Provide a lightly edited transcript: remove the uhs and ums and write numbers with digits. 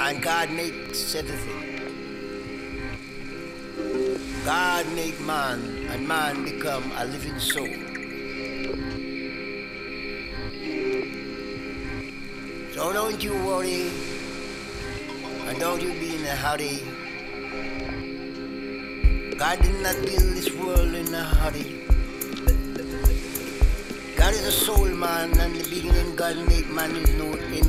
And God makes everything. God made man, and man become a living soul. So don't you worry, and don't you be in a hurry. God did not build this world in a hurry. God is a soul man, and the beginning God made man is no in